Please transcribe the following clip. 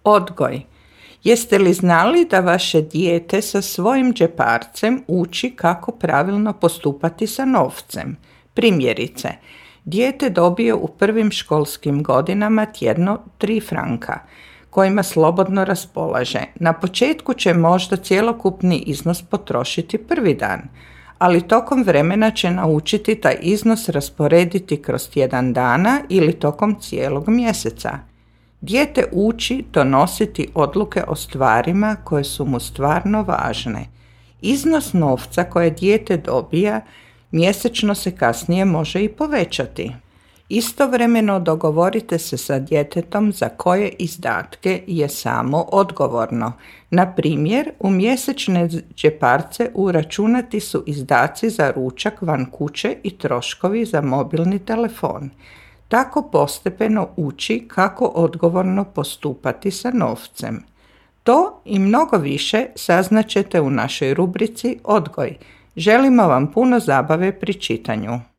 Odgoj. Jeste li znali da vaše dijete sa svojim džeparcem uči kako pravilno postupati sa novcem? Primjerice, dijete dobije u prvim školskim godinama tjedno 3 franka, kojima slobodno raspolaže. Na početku će možda cjelokupni iznos potrošiti prvi dan, ali tokom vremena će naučiti taj iznos rasporediti kroz tjedan dana ili tokom cijelog mjeseca. Dijete uči donositi odluke o stvarima koje su mu stvarno važne. Iznos novca koje dijete dobija mjesečno se kasnije može i povećati. Istovremeno dogovorite se sa djetetom za koje izdatke je samo odgovorno. Na primjer, u mjesečne džeparce uračunati su izdaci za ručak van kuće i troškovi za mobilni telefon. Tako postepeno uči kako odgovorno postupati sa novcem. To i mnogo više saznaćete u našoj rubrici Odgoj. Želimo vam puno zabave pri čitanju.